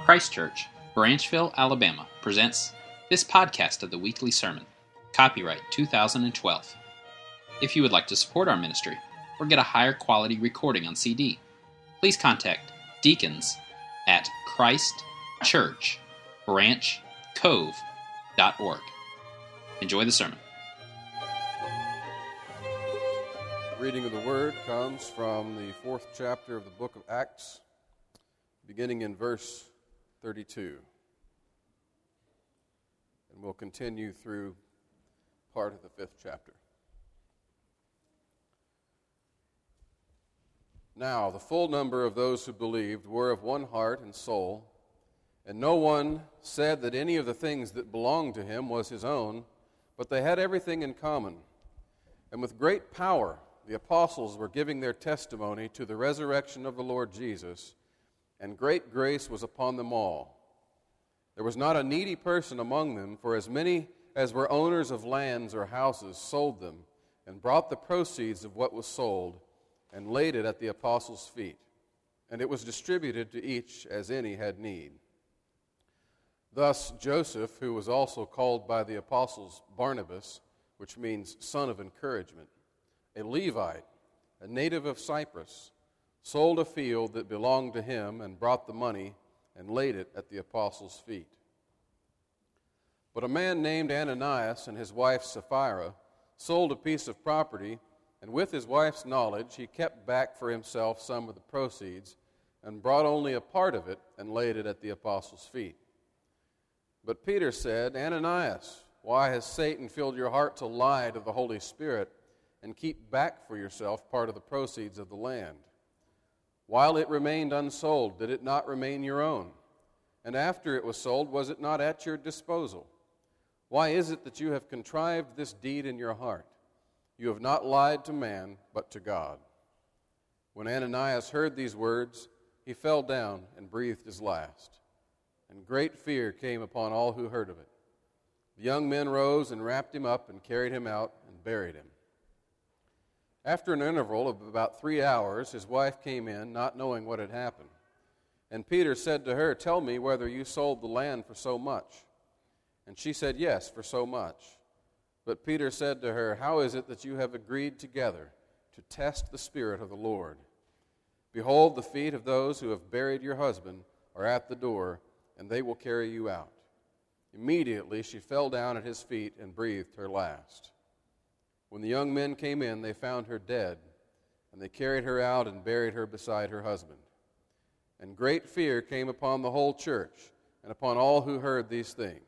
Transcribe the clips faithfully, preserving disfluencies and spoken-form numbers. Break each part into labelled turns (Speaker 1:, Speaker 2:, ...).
Speaker 1: Christ Church, Branchville, Alabama presents this podcast of the weekly sermon, copyright two thousand twelve. If you would like to support our ministry or get a higher quality recording on C D, please contact deacons at christ church branch cove dot org. Enjoy the sermon.
Speaker 2: The reading of the Word comes from the fourth chapter of the book of Acts, beginning in verse thirty-two. And we'll continue through part of the fifth chapter. Now, the full number of those who believed were of one heart and soul, and no one said that any of the things that belonged to him was his own, but they had everything in common. And with great power the apostles were giving their testimony to the resurrection of the Lord Jesus, and great grace was upon them all. There was not a needy person among them, for as many as were owners of lands or houses sold them, and brought the proceeds of what was sold, and laid it at the apostles' feet. And it was distributed to each as any had need. Thus Joseph, who was also called by the apostles Barnabas, which means son of encouragement, a Levite, a native of Cyprus, sold a field that belonged to him and brought the money and laid it at the apostles' feet. But a man named Ananias and his wife Sapphira sold a piece of property, and with his wife's knowledge he kept back for himself some of the proceeds and brought only a part of it and laid it at the apostles' feet. But Peter said, Ananias, why has Satan filled your heart to lie to the Holy Spirit and keep back for yourself part of the proceeds of the land? While it remained unsold, did it not remain your own? And after it was sold, was it not at your disposal? Why is it that you have contrived this deed in your heart? You have not lied to man, but to God. When Ananias heard these words, he fell down and breathed his last. And great fear came upon all who heard of it. The young men rose and wrapped him up and carried him out and buried him. After an interval of about three hours, his wife came in, not knowing what had happened. And Peter said to her, Tell me whether you sold the land for so much. And she said, Yes, for so much. But Peter said to her, How is it that you have agreed together to test the Spirit of the Lord? Behold, the feet of those who have buried your husband are at the door, and they will carry you out. Immediately she fell down at his feet and breathed her last. When the young men came in, they found her dead, and they carried her out and buried her beside her husband. And great fear came upon the whole church and upon all who heard these things.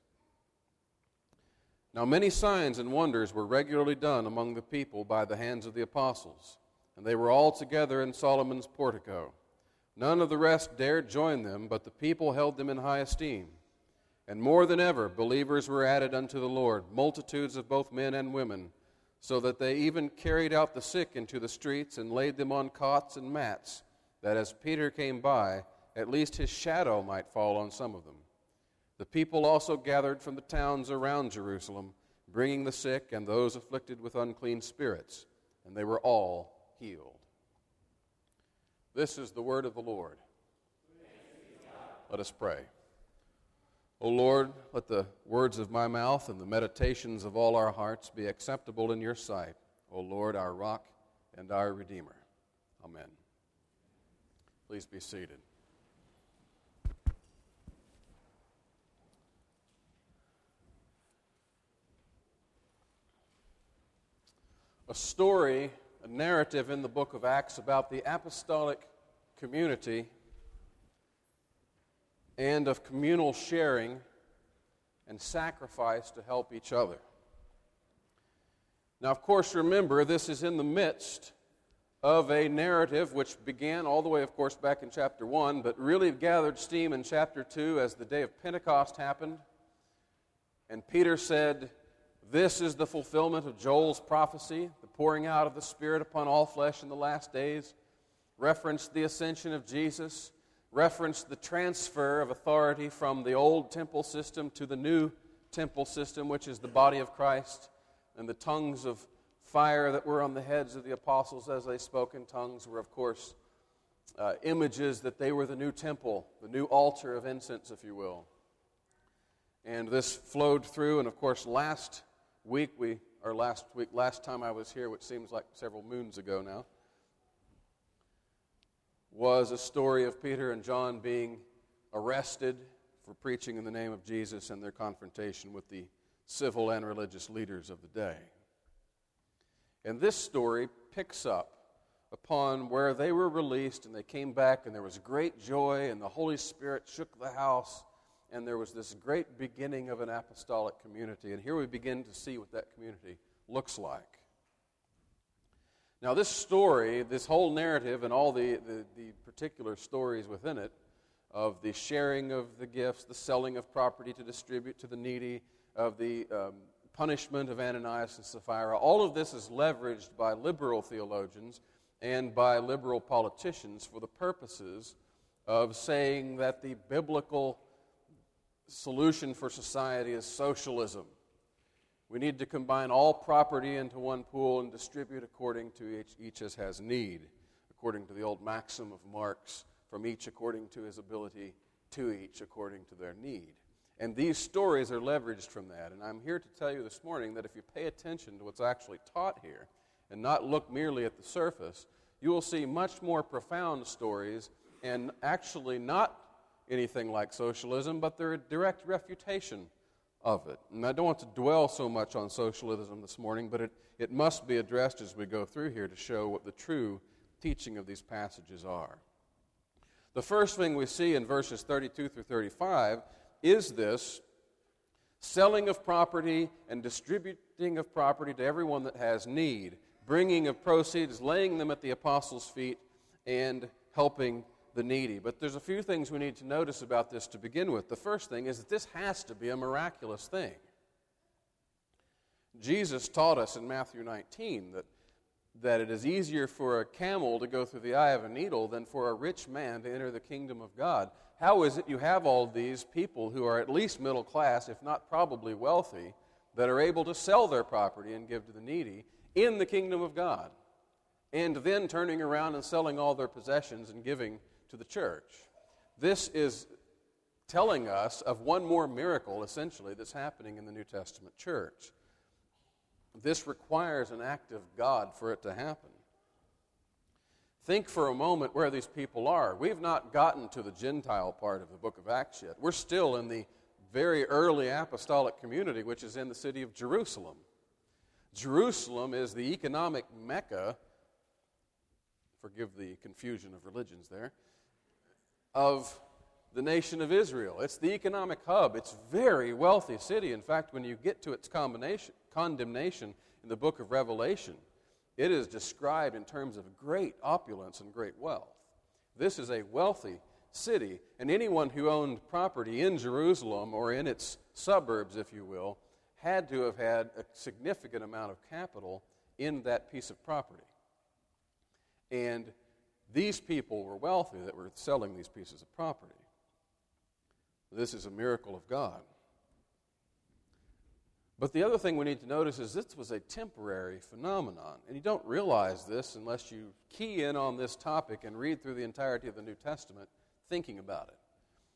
Speaker 2: Now many signs and wonders were regularly done among the people by the hands of the apostles, and they were all together in Solomon's portico. None of the rest dared join them, but the people held them in high esteem. And more than ever, believers were added unto the Lord, multitudes of both men and women, so that they even carried out the sick into the streets and laid them on cots and mats, that as Peter came by, at least his shadow might fall on some of them. The people also gathered from the towns around Jerusalem, bringing the sick and those afflicted with unclean spirits, and they were all healed. This is the word of the Lord. Let us pray. O Lord, let the words of my mouth and the meditations of all our hearts be acceptable in your sight, O Lord, our rock and our Redeemer. Amen. Please be seated. A story, a narrative in the book of Acts about the apostolic community and of communal sharing and sacrifice to help each other. Now, of course, remember, this is in the midst of a narrative which began all the way, of course, back in chapter one, but really gathered steam in chapter two as the day of Pentecost happened. And Peter said, This is the fulfillment of Joel's prophecy, the pouring out of the Spirit upon all flesh in the last days, referenced the ascension of Jesus, referenced the transfer of authority from the old temple system to the new temple system, which is the body of Christ, and the tongues of fire that were on the heads of the apostles as they spoke in tongues were, of course, uh, images that they were the new temple, the new altar of incense, if you will. And this flowed through, and of course last week, we or last week, last time I was here, which seems like several moons ago now, was a story of Peter and John being arrested for preaching in the name of Jesus and their confrontation with the civil and religious leaders of the day. And this story picks up upon where they were released and they came back and there was great joy and the Holy Spirit shook the house and there was this great beginning of an apostolic community. And here we begin to see what that community looks like. Now this story, this whole narrative and all the, the, the particular stories within it of the sharing of the gifts, the selling of property to distribute to the needy, of the um, punishment of Ananias and Sapphira, all of this is leveraged by liberal theologians and by liberal politicians for the purposes of saying that the biblical solution for society is socialism. We need to combine all property into one pool and distribute according to each, each as has need, according to the old maxim of Marx, from each according to his ability, to each according to their need. And these stories are leveraged from that. And I'm here to tell you this morning that if you pay attention to what's actually taught here and not look merely at the surface, you will see much more profound stories and actually not anything like socialism, but they're a direct refutation of it. And I don't want to dwell so much on socialism this morning, but it, it must be addressed as we go through here to show what the true teaching of these passages are. The first thing we see in verses thirty-two through thirty-five is this selling of property and distributing of property to everyone that has need, bringing of proceeds, laying them at the apostles' feet, and helping the needy. But there's a few things we need to notice about this to begin with. The first thing is that this has to be a miraculous thing. Jesus taught us in Matthew nineteen that that it is easier for a camel to go through the eye of a needle than for a rich man to enter the kingdom of God. How is it you have all these people who are at least middle class, if not probably wealthy, that are able to sell their property and give to the needy in the kingdom of God, and then turning around and selling all their possessions and giving to the church? This is telling us of one more miracle, essentially, that's happening in the New Testament church. This requires an act of God for it to happen. Think for a moment where these people are. We've not gotten to the Gentile part of the book of Acts yet. We're still in the very early apostolic community, which is in the city of Jerusalem. Jerusalem is the economic mecca, forgive the confusion of religions there, of the nation of Israel. It's the economic hub. It's a very wealthy city. In fact, when you get to its combination, condemnation in the book of Revelation, it is described in terms of great opulence and great wealth. This is a wealthy city, and anyone who owned property in Jerusalem or in its suburbs, if you will, had to have had a significant amount of capital in that piece of property. And these people were wealthy that were selling these pieces of property. This is a miracle of God. But the other thing we need to notice is this was a temporary phenomenon. And you don't realize this unless you key in on this topic and read through the entirety of the New Testament thinking about it.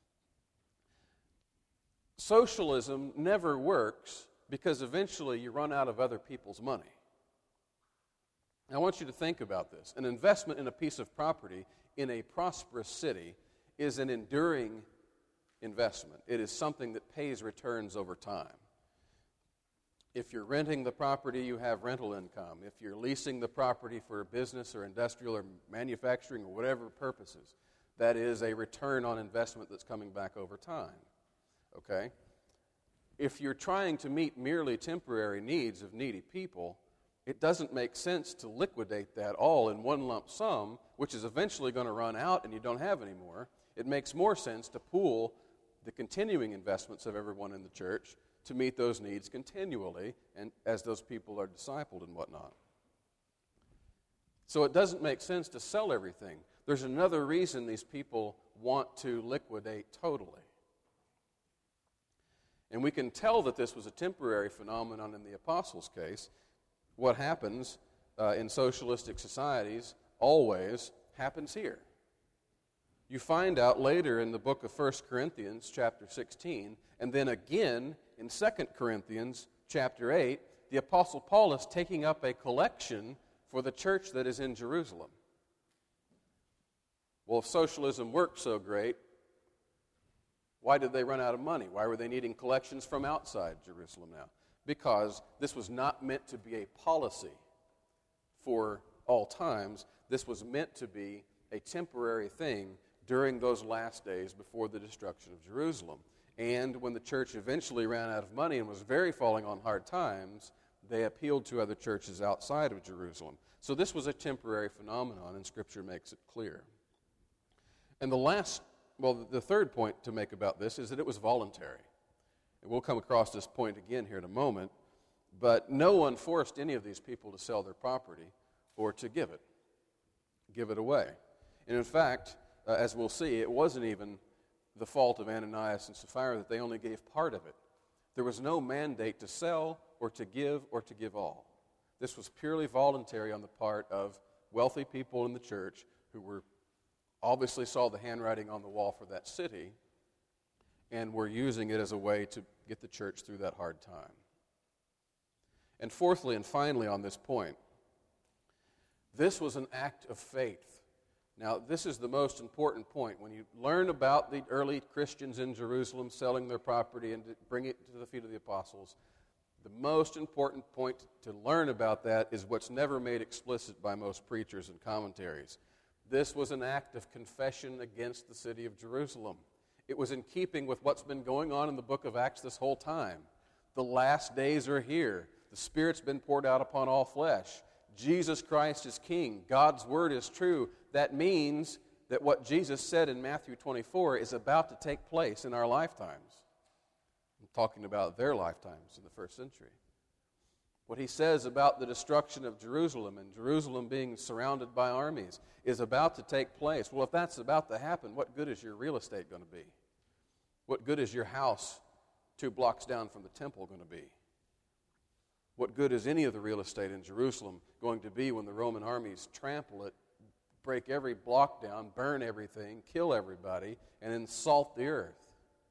Speaker 2: Socialism never works because eventually you run out of other people's money. Now, I want you to think about this. An investment in a piece of property in a prosperous city is an enduring investment. It is something that pays returns over time. If you're renting the property, you have rental income. If you're leasing the property for a business or industrial or manufacturing or whatever purposes, that is a return on investment that's coming back over time. Okay? If you're trying to meet merely temporary needs of needy people, it doesn't make sense to liquidate that all in one lump sum, which is eventually going to run out and you don't have any more. It makes more sense to pool the continuing investments of everyone in the church to meet those needs continually and as those people are discipled and whatnot. So it doesn't make sense to sell everything. There's another reason these people want to liquidate totally. And we can tell that this was a temporary phenomenon in the apostles' case. What happens uh, in socialistic societies always happens here. You find out later in the book of First Corinthians chapter sixteen, and then again in Second Corinthians chapter eight, the Apostle Paul is taking up a collection for the church that is in Jerusalem. Well, if socialism worked so great, why did they run out of money? Why were they needing collections from outside Jerusalem now? Because this was not meant to be a policy for all times. This was meant to be a temporary thing during those last days before the destruction of Jerusalem. And when the church eventually ran out of money and was very falling on hard times, they appealed to other churches outside of Jerusalem. So this was a temporary phenomenon, and Scripture makes it clear. And the last, well, the third point to make about this is that it was voluntary. And we'll come across this point again here in a moment, but no one forced any of these people to sell their property or to give it, give it away. And in fact, uh, as we'll see, it wasn't even the fault of Ananias and Sapphira that they only gave part of it. There was no mandate to sell or to give or to give all. This was purely voluntary on the part of wealthy people in the church who were obviously saw the handwriting on the wall for that city and were using it as a way to get the church through that hard time. And fourthly and finally on this point, this was an act of faith. Now, this is the most important point. When you learn about the early Christians in Jerusalem selling their property and bringing it to the feet of the apostles, the most important point to learn about that is what's never made explicit by most preachers and commentaries. This was an act of confession against the city of Jerusalem. It was in keeping with what's been going on in the book of Acts this whole time. The last days are here. The Spirit's been poured out upon all flesh. Jesus Christ is King. God's word is true. That means that what Jesus said in Matthew twenty-four is about to take place in our lifetimes. I'm talking about their lifetimes in the first century. What he says about the destruction of Jerusalem and Jerusalem being surrounded by armies is about to take place. Well, if that's about to happen, what good is your real estate going to be? What good is your house two blocks down from the temple going to be? What good is any of the real estate in Jerusalem going to be when the Roman armies trample it, break every block down, burn everything, kill everybody, and then salt the earth?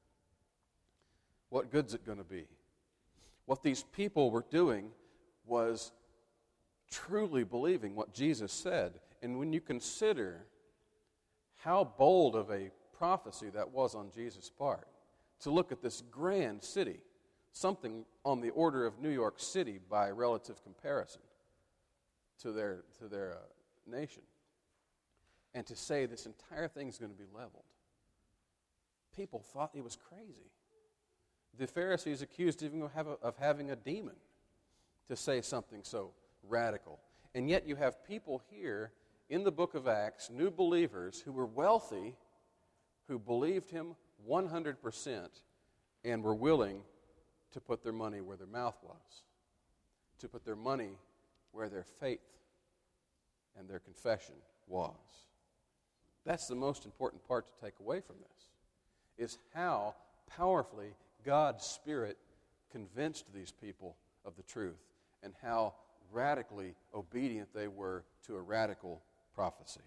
Speaker 2: What good's it going to be? What these people were doing was truly believing what Jesus said. And when you consider how bold of a prophecy that was on Jesus' part, to look at this grand city, something on the order of New York City by relative comparison to their, to their uh, nation, and to say this entire thing is going to be leveled. People thought he was crazy. The Pharisees accused him of, have a, of having a demon to say something so radical. And yet you have people here in the book of Acts, new believers who were wealthy, who believed him one hundred percent and were willing to put their money where their mouth was, to put their money where their faith and their confession was. That's the most important part to take away from this, is how powerfully God's Spirit convinced these people of the truth and how radically obedient they were to a radical prophecy.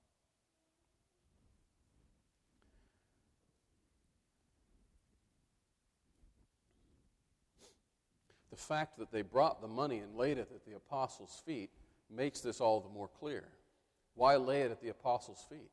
Speaker 2: The fact that they brought the money and laid it at the apostles' feet makes this all the more clear. Why lay it at the apostles' feet?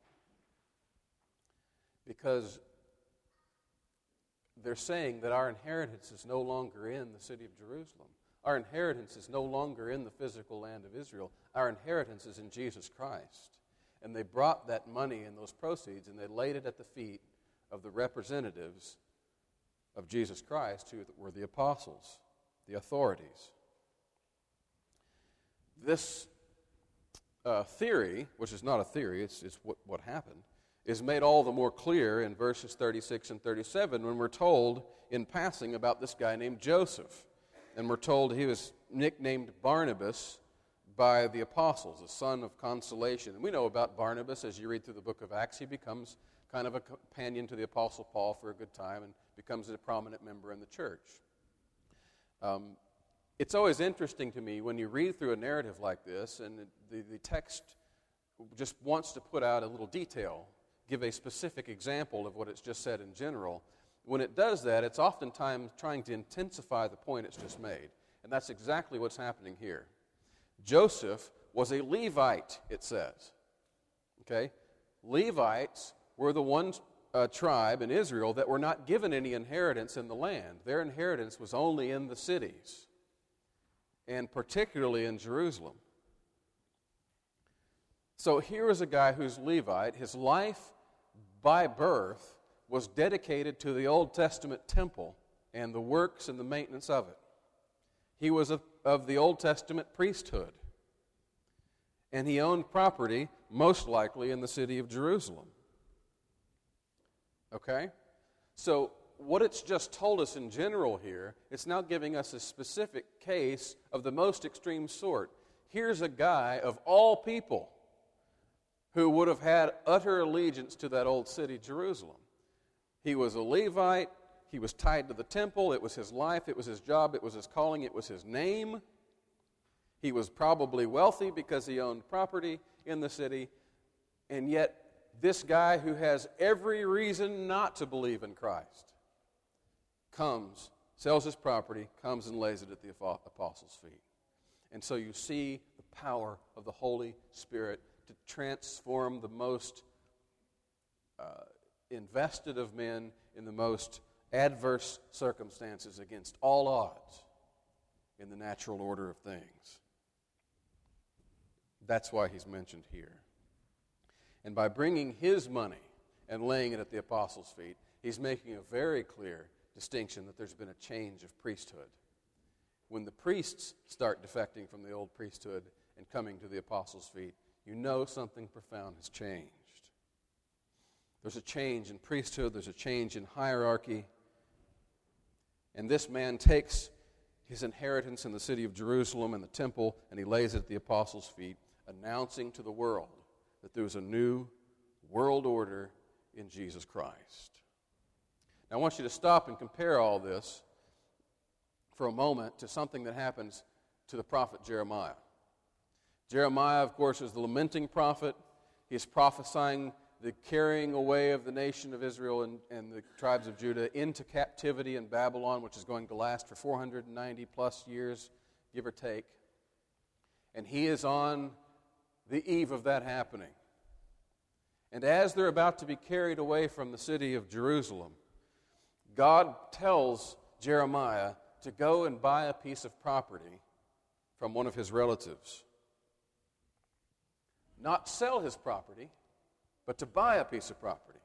Speaker 2: Because they're saying that our inheritance is no longer in the city of Jerusalem. Our inheritance is no longer in the physical land of Israel. Our inheritance is in Jesus Christ. And they brought that money and those proceeds and they laid it at the feet of the representatives of Jesus Christ, who were the apostles, the authorities. This uh, theory, which is not a theory, it's, it's what, what happened, is made all the more clear in verses thirty-six and thirty-seven when we're told in passing about this guy named Joseph. And we're told he was nicknamed Barnabas by the apostles, the son of consolation. And we know about Barnabas as you read through the book of Acts. He becomes kind of a companion to the Apostle Paul for a good time and becomes a prominent member in the church. Um, it's always interesting to me when you read through a narrative like this and the, the text just wants to put out a little detail give a specific example of what it's just said in general. When it does that, it's oftentimes trying to intensify the point it's just made. And that's exactly what's happening here. Joseph was a Levite, it says. Okay? Levites were the one uh, tribe in Israel that were not given any inheritance in the land. Their inheritance was only in the cities, and particularly in Jerusalem. So here is a guy who's Levite. His life by birth was dedicated to the Old Testament temple and the works and the maintenance of it. He was of, of the Old Testament priesthood. And he owned property, most likely in the city of Jerusalem. Okay? So what it's just told us in general here, it's now giving us a specific case of the most extreme sort. Here's a guy of all people who would have had utter allegiance to that old city, Jerusalem. He was a Levite. He was tied to the temple. It was his life. It was his job. It was his calling. It was his name. He was probably wealthy because he owned property in the city. And yet, this guy who has every reason not to believe in Christ comes, sells his property, comes and lays it at the apostles' feet. And so you see the power of the Holy Spirit to transform the most uh, invested of men in the most adverse circumstances against all odds in the natural order of things. That's why he's mentioned here. And by bringing his money and laying it at the apostles' feet, he's making a very clear distinction that there's been a change of priesthood. When the priests start defecting from the old priesthood and coming to the apostles' feet, you know something profound has changed. There's a change in priesthood, there's a change in hierarchy, and this man takes his inheritance in the city of Jerusalem and the temple, and he lays it at the apostles' feet, announcing to the world that there was a new world order in Jesus Christ. Now I want you to stop and compare all this for a moment to something that happens to the prophet Jeremiah. Jeremiah, of course, is the lamenting prophet. He's prophesying the carrying away of the nation of Israel and, and the tribes of Judah into captivity in Babylon, which is going to last for four hundred ninety plus years, give or take. And he is on the eve of that happening. And as they're about to be carried away from the city of Jerusalem, God tells Jeremiah to go and buy a piece of property from one of his relatives. Not sell his property, but to buy a piece of property.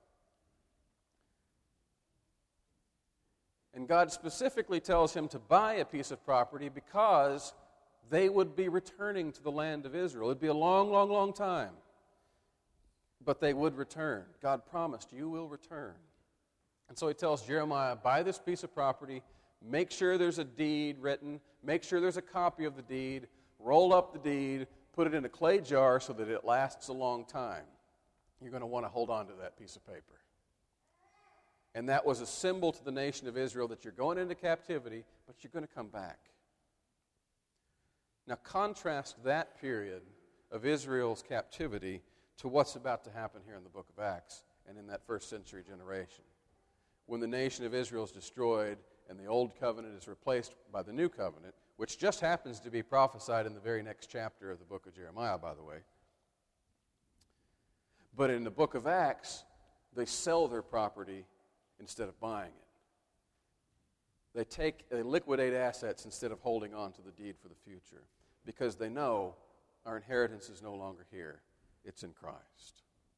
Speaker 2: And God specifically tells him to buy a piece of property because they would be returning to the land of Israel. It would be a long, long, long time, but they would return. God promised, you will return. And so he tells Jeremiah, buy this piece of property, make sure there's a deed written, make sure there's a copy of the deed, roll up the deed, put it in a clay jar so that it lasts a long time. You're going to want to hold on to that piece of paper. And that was a symbol to the nation of Israel that you're going into captivity, but you're going to come back. Now contrast that period of Israel's captivity to what's about to happen here in the book of Acts and in that first century generation, when the nation of Israel is destroyed and the old covenant is replaced by the new covenant, which just happens to be prophesied in the very next chapter of the book of Jeremiah, by the way. But in the book of Acts, they sell their property instead of buying it. They take, they liquidate assets instead of holding on to the deed for the future, because they know our inheritance is no longer here. It's in Christ.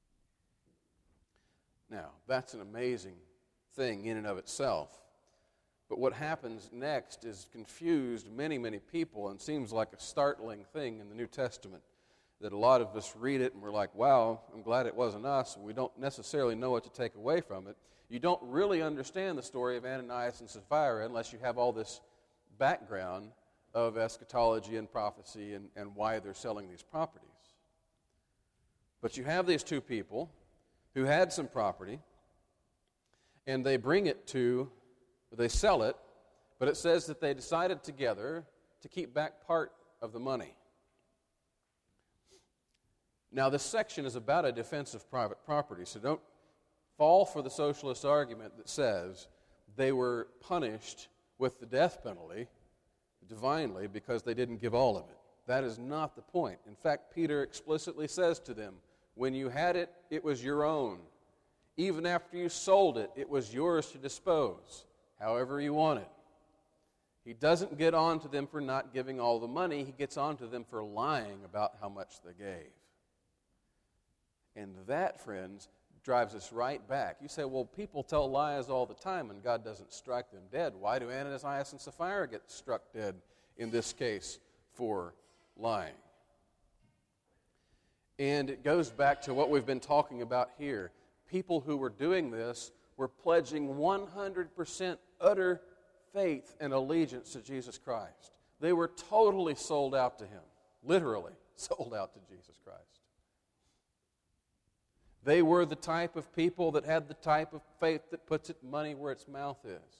Speaker 2: Now, that's an amazing thing in and of itself. But what happens next is confused many, many people and seems like a startling thing in the New Testament, that a lot of us read it and we're like, wow, I'm glad it wasn't us. We don't necessarily know what to take away from it. You don't really understand the story of Ananias and Sapphira unless you have all this background of eschatology and prophecy and, and why they're selling these properties. But you have these two people who had some property, and they bring it to, they sell it, but it says that they decided together to keep back part of the money. Now, this section is about a defense of private property, so don't fall for the socialist argument that says they were punished with the death penalty divinely because they didn't give all of it. That is not the point. In fact, Peter explicitly says to them, when you had it, it was your own. Even after you sold it, it was yours to dispose, however you want it. He doesn't get on to them for not giving all the money. He gets on to them for lying about how much they gave. And that, friends, drives us right back. You say, well, people tell lies all the time and God doesn't strike them dead. Why do Ananias and Sapphira get struck dead in this case for lying? And it goes back to what we've been talking about here. People who were doing this were pledging one hundred percent utter faith and allegiance to Jesus Christ. They were totally sold out to Him, literally sold out to Jesus Christ. They were the type of people that had the type of faith that puts its money where its mouth is.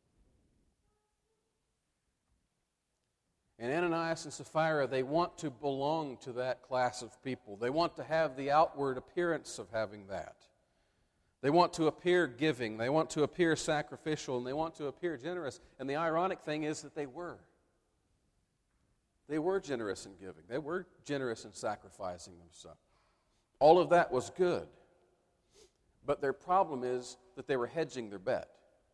Speaker 2: And Ananias and Sapphira, they want to belong to that class of people. They want to have the outward appearance of having that. They want to appear giving. They want to appear sacrificial. And they want to appear generous. And the ironic thing is that they were. They were generous in giving. They were generous in sacrificing themselves. All of that was good. But their problem is that they were hedging their bet.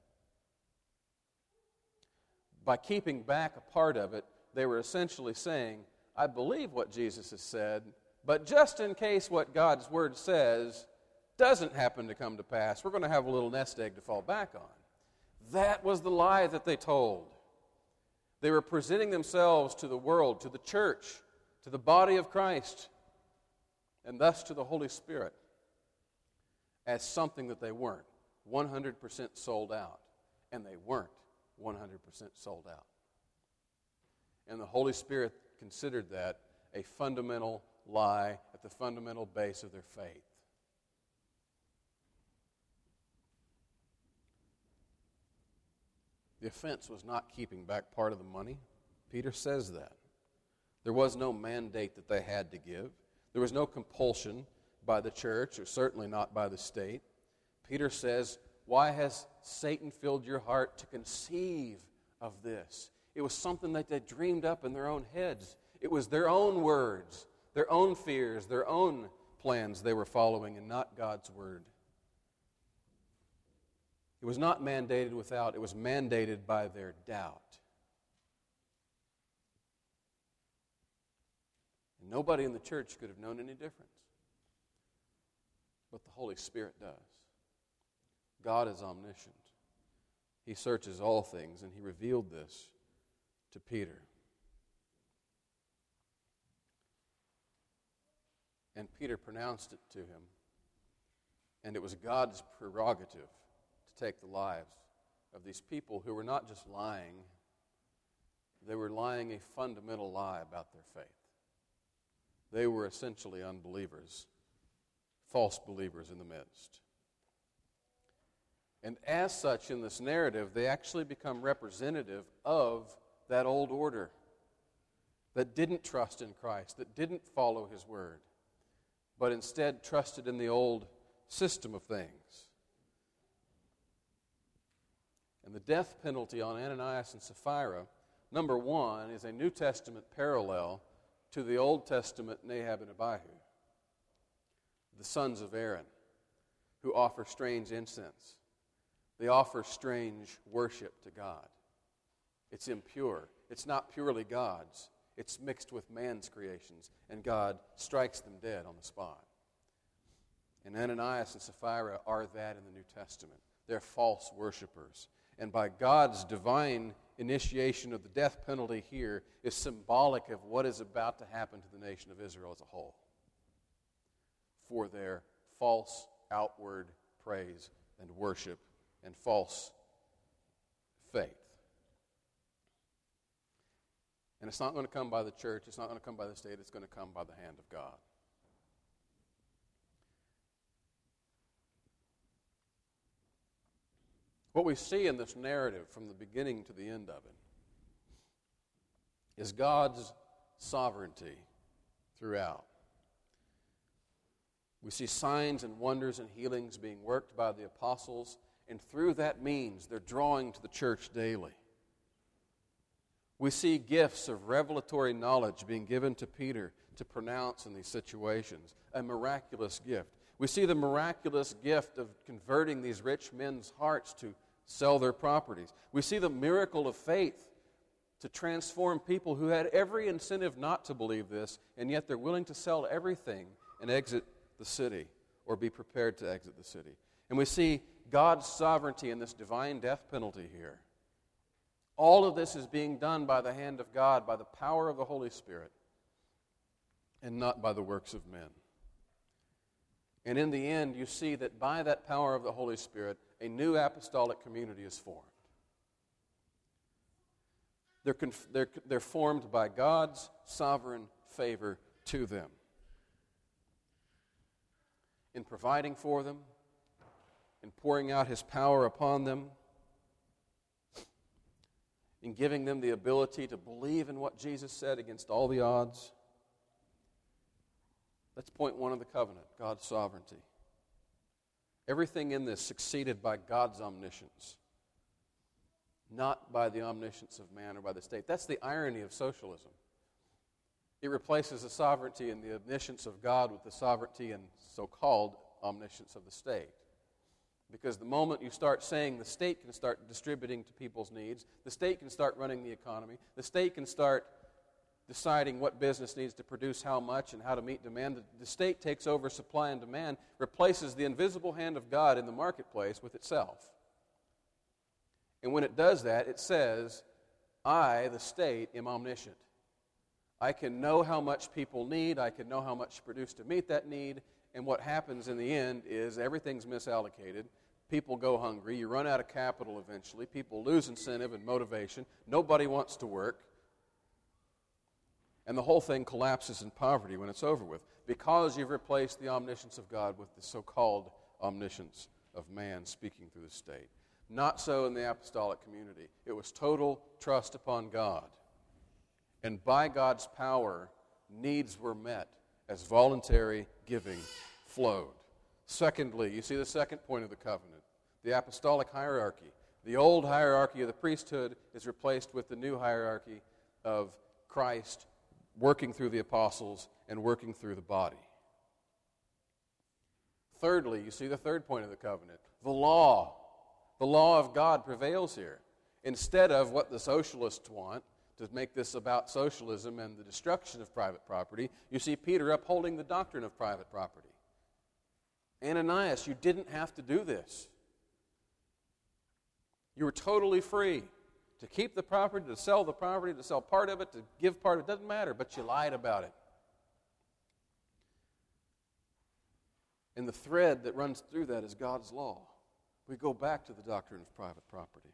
Speaker 2: By keeping back a part of it, they were essentially saying, I believe what Jesus has said, but just in case what God's Word says doesn't happen to come to pass, we're going to have a little nest egg to fall back on. That was the lie that they told. They were presenting themselves to the world, to the church, to the body of Christ, and thus to the Holy Spirit, as something that they weren't, one hundred percent sold out. And they weren't one hundred percent sold out. And the Holy Spirit considered that a fundamental lie at the fundamental base of their faith. The offense was not keeping back part of the money. Peter says that. There was no mandate that they had to give. There was no compulsion by the church, or certainly not by the state. Peter says, why has Satan filled your heart to conceive of this? It was something that they dreamed up in their own heads. It was their own words, their own fears, their own plans they were following, and not God's word. It was not mandated without, it was mandated by their doubt. And nobody in the church could have known any difference. But the Holy Spirit does. God is omniscient. He searches all things, and He revealed this to Peter. And Peter pronounced it to him. And it was God's prerogative to take the lives of these people who were not just lying, they were lying a fundamental lie about their faith. They were essentially unbelievers, false believers in the midst. And as such, in this narrative, they actually become representative of that old order that didn't trust in Christ, that didn't follow His word, but instead trusted in the old system of things. And the death penalty on Ananias and Sapphira, number one, is a New Testament parallel to the Old Testament Nadab and Abihu, the sons of Aaron, who offer strange incense. They offer strange worship to God. It's impure. It's not purely God's. It's mixed with man's creations, and God strikes them dead on the spot. And Ananias and Sapphira are that in the New Testament. They're false worshipers. And by God's divine initiation of the death penalty here is symbolic of what is about to happen to the nation of Israel as a whole for their false outward praise and worship and false faith. And it's not going to come by the church, it's not going to come by the state, it's going to come by the hand of God. What we see in this narrative from the beginning to the end of it is God's sovereignty throughout. We see signs and wonders and healings being worked by the apostles, and through that means they're drawing to the church daily. We see gifts of revelatory knowledge being given to Peter to pronounce in these situations, a miraculous gift. We see the miraculous gift of converting these rich men's hearts to sell their properties. We see the miracle of faith to transform people who had every incentive not to believe this, and yet they're willing to sell everything and exit the city, or be prepared to exit the city. And we see God's sovereignty in this divine death penalty here. All of this is being done by the hand of God, by the power of the Holy Spirit, and not by the works of men. And in the end, you see that by that power of the Holy Spirit, a new apostolic community is formed. They're, conf- they're, they're formed by God's sovereign favor to them, in providing for them, in pouring out His power upon them, in giving them the ability to believe in what Jesus said against all the odds. That's point one of the covenant, God's sovereignty. Everything in this succeeded by God's omniscience, not by the omniscience of man or by the state. That's the irony of socialism. It replaces the sovereignty and the omniscience of God with the sovereignty and so-called omniscience of the state. Because the moment you start saying the state can start distributing to people's needs, the state can start running the economy, the state can start deciding what business needs to produce how much and how to meet demand, the state takes over supply and demand, replaces the invisible hand of God in the marketplace with itself. And when it does that, it says, I, the state, am omniscient. I can know how much people need, I can know how much to produce to meet that need, and what happens in the end is everything's misallocated, people go hungry, you run out of capital eventually, people lose incentive and motivation, nobody wants to work, and the whole thing collapses in poverty when it's over with, because you've replaced the omniscience of God with the so-called omniscience of man speaking through the state. Not so in the apostolic community. It was total trust upon God. And by God's power, needs were met as voluntary giving flowed. Secondly, you see the second point of the covenant, the apostolic hierarchy. The old hierarchy of the priesthood is replaced with the new hierarchy of Christ working through the apostles and working through the body. Thirdly, you see the third point of the covenant, the law. The law of God prevails here. Instead of what the socialists want, to make this about socialism and the destruction of private property, you see Peter upholding the doctrine of private property. Ananias, you didn't have to do this. You were totally free to keep the property, to sell the property, to sell part of it, to give part of it. It doesn't matter, but you lied about it. And the thread that runs through that is God's law. We go back to the doctrine of private property.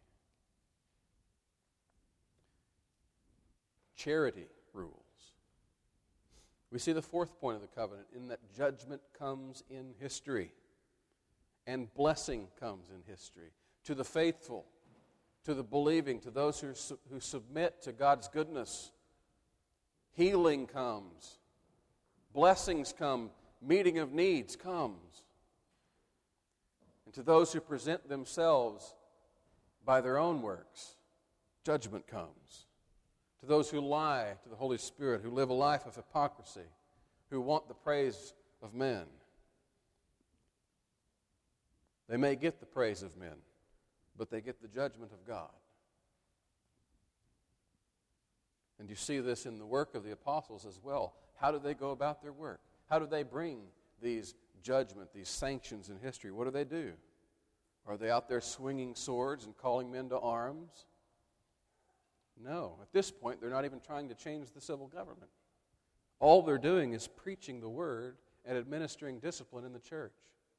Speaker 2: Charity rules. We see the fourth point of the covenant in that judgment comes in history and blessing comes in history to the faithful, to the believing, to those who, who submit to God's goodness. Healing comes. Blessings come. Meeting of needs comes. And to those who present themselves by their own works, judgment comes. To those who lie to the Holy Spirit, who live a life of hypocrisy, who want the praise of men, they may get the praise of men, but they get the judgment of God. And you see this in the work of the apostles as well. How do they go about their work? How do they bring these judgment, these sanctions in history? What do they do? Are they out there swinging swords and calling men to arms? No. At this point, they're not even trying to change the civil government. All they're doing is preaching the word and administering discipline in the church.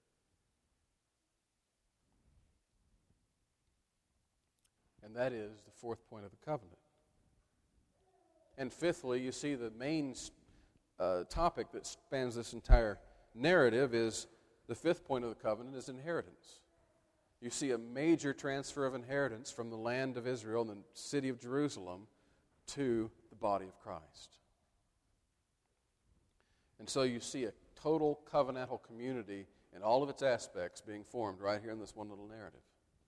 Speaker 2: And that is the fourth point of the covenant. And fifthly, you see the main uh, topic that spans this entire narrative is the fifth point of the covenant is inheritance. You see a major transfer of inheritance from the land of Israel and the city of Jerusalem to the body of Christ. And so you see a total covenantal community in all of its aspects being formed right here in this one little narrative.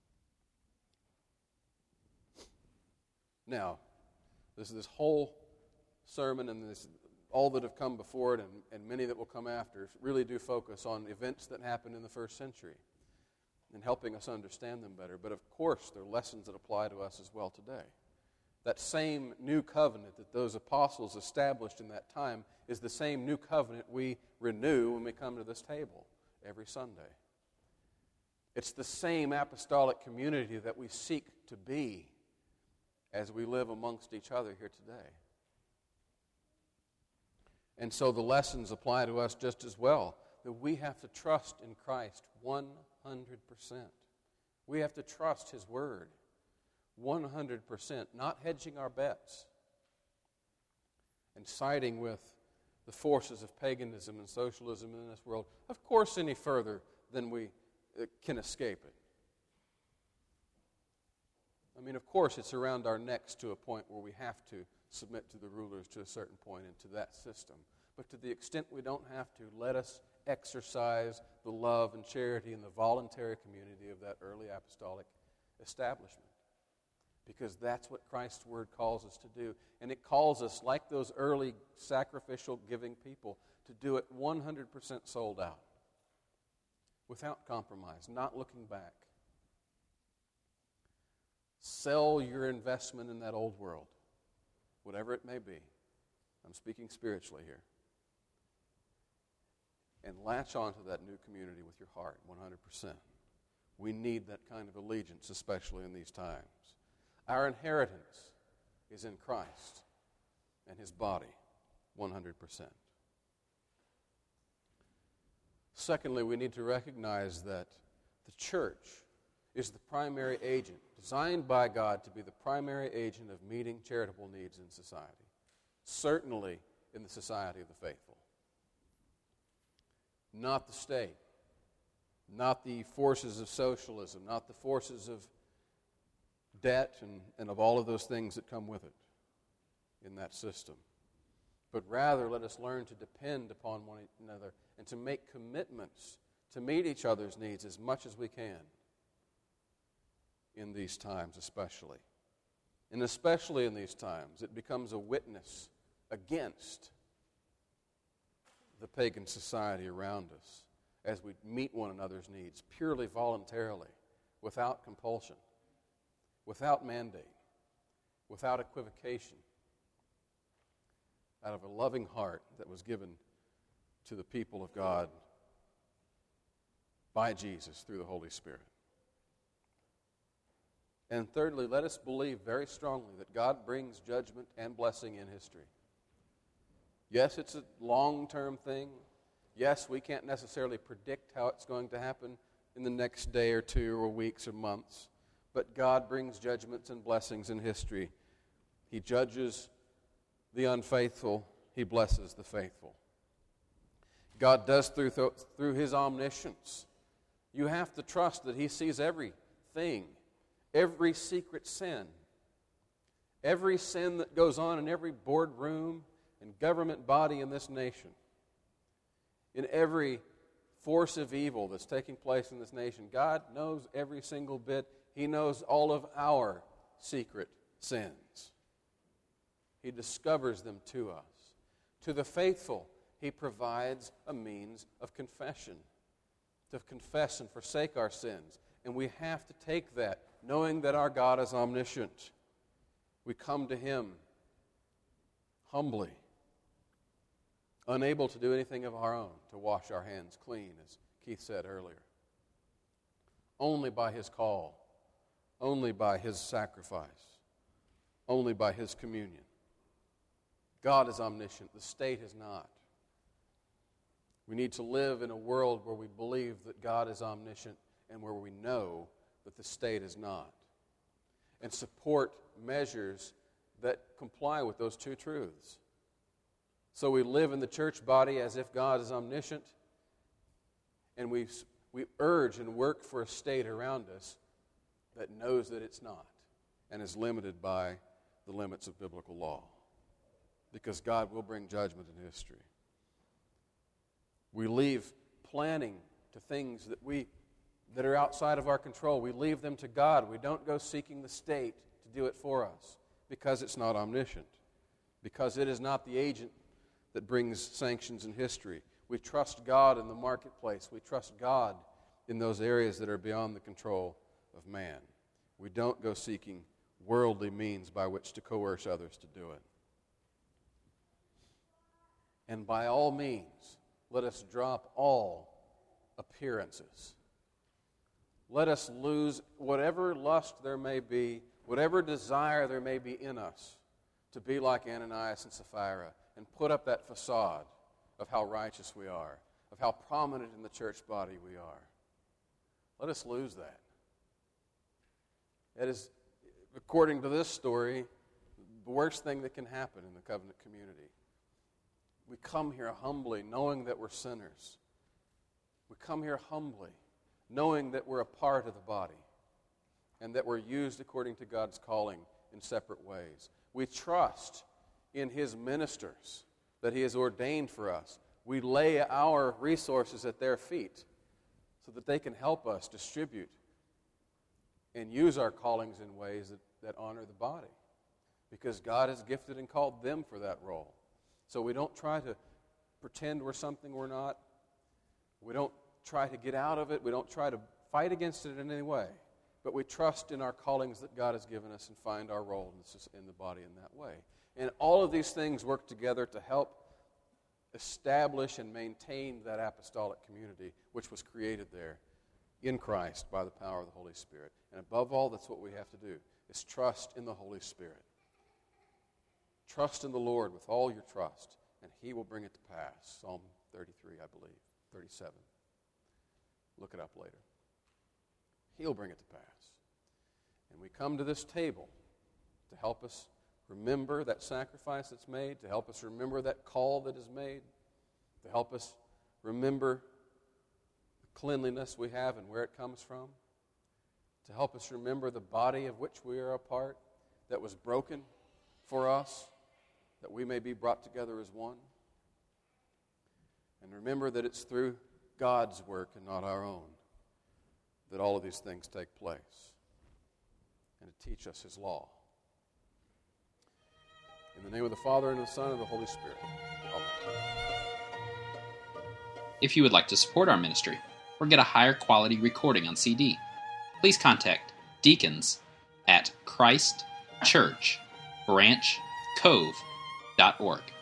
Speaker 2: Now, this this whole sermon and this all that have come before it and, and many that will come after really do focus on events that happened in the first century and helping us understand them better. But of course, there are lessons that apply to us as well today. That same new covenant that those apostles established in that time is the same new covenant we renew when we come to this table every Sunday. It's the same apostolic community that we seek to be as we live amongst each other here today. And so the lessons apply to us just as well, that we have to trust in Christ one hundred percent. We have to trust His Word one hundred percent, not hedging our bets and siding with the forces of paganism and socialism in this world, of course, any further than we can escape it. I mean, of course, it's around our necks to a point where we have to submit to the rulers to a certain point and to that system. But to the extent we don't have to, let us exercise the love and charity and the voluntary community of that early apostolic establishment. Because that's what Christ's Word calls us to do. And it calls us, like those early sacrificial giving people, to do it one hundred percent sold out, without compromise, not looking back. Sell your investment in that old world, whatever it may be. I'm speaking spiritually here. And latch onto that new community with your heart, one hundred percent. We need that kind of allegiance, especially in these times. Our inheritance is in Christ and His body, one hundred percent. Secondly, we need to recognize that the church is the primary agent, designed by God to be the primary agent of meeting charitable needs in society, certainly in the society of the faithful. Not the state, not the forces of socialism, not the forces of debt and, and of all of those things that come with it in that system. But rather, let us learn to depend upon one another and to make commitments to meet each other's needs as much as we can in these times especially. And especially in these times, it becomes a witness against the pagan society around us as we meet one another's needs purely voluntarily, without compulsion, without mandate, without equivocation, out of a loving heart that was given to the people of God by Jesus through the Holy Spirit. And thirdly, let us believe very strongly that God brings judgment and blessing in history. Yes, it's a long-term thing. Yes, we can't necessarily predict how it's going to happen in the next day or two or weeks or months. But God brings judgments and blessings in history. He judges the unfaithful. He blesses the faithful. God does through, th- through His omniscience. You have to trust that He sees everything, every secret sin, every sin that goes on in every boardroom and government body in this nation, in every force of evil that's taking place in this nation. God knows every single bit. He knows all of our secret sins. He discovers them to us. To the faithful, He provides a means of confession, to confess and forsake our sins. And we have to take that, knowing that our God is omniscient. We come to Him humbly, unable to do anything of our own, to wash our hands clean, as Keith said earlier. Only by His call, only by His sacrifice, only by His communion. God is omniscient, the state is not. We need to live in a world where we believe that God is omniscient and where we know that the state is not, and support measures that comply with those two truths. So we live in the church body as if God is omniscient, and we, we urge and work for a state around us that knows that it's not and is limited by the limits of biblical law, because God will bring judgment in history. We leave planning to things that we that are outside of our control. We leave them to God. We don't go seeking the state to do it for us because it's not omniscient, because it is not the agent that brings sanctions in history. We trust God in the marketplace. We trust God in those areas that are beyond the control of man. We don't go seeking worldly means by which to coerce others to do it. And by all means, let us drop all appearances. Let us lose whatever lust there may be, whatever desire there may be in us to be like Ananias and Sapphira and put up that facade of how righteous we are, of how prominent in the church body we are. Let us lose that. It is, according to this story, the worst thing that can happen in the covenant community. We come here humbly, knowing that we're sinners. We come here humbly, knowing that we're a part of the body and that we're used according to God's calling in separate ways. We trust in His ministers that He has ordained for us. We lay our resources at their feet so that they can help us distribute and use our callings in ways that, that honor the body, because God has gifted and called them for that role. So we don't try to pretend we're something we're not. We don't try to get out of it. We don't try to fight against it in any way. But we trust in our callings that God has given us and find our role in the body in that way. And all of these things work together to help establish and maintain that apostolic community which was created there in Christ by the power of the Holy Spirit. And above all, that's what we have to do, is trust in the Holy Spirit. Trust in the Lord with all your trust, and He will bring it to pass. Psalm thirty-three, I believe, thirty-seven. Look it up later. He'll bring it to pass. And we come to this table to help us remember that sacrifice that's made, to help us remember that call that is made, to help us remember the cleanliness we have and where it comes from, to help us remember the body of which we are a part, that was broken for us, that we may be brought together as one. And remember that it's through God's work and not our own that all of these things take place, and to teach us His law. In the name of the Father, and of the Son, and of the Holy Spirit. Amen.
Speaker 1: If you would like to support our ministry or get a higher quality recording on C D, please contact deacons at christ church branch cove dot org.